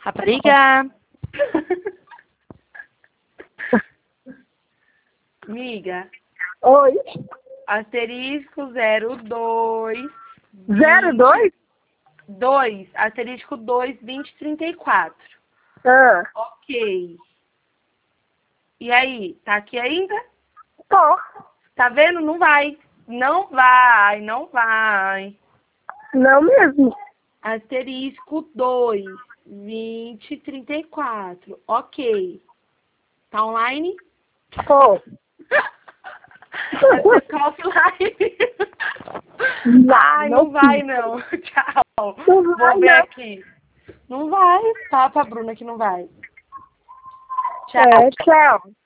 Rapariga. Miga. Oi. Asterisco 02. 02? 2. Asterisco 2, 2034. Ah. Ok. E aí, tá aqui ainda? Tô. Tá vendo? Não vai. Não vai, não vai. Não mesmo. Asterisco 2, 2034. Ok. Tá online? Tô. Você ficar offline. Ai, não vai não. Tchau. Não vai, Vou ver não. aqui. Não vai. Fala pra Bruna que não vai. Tchau. Tchau.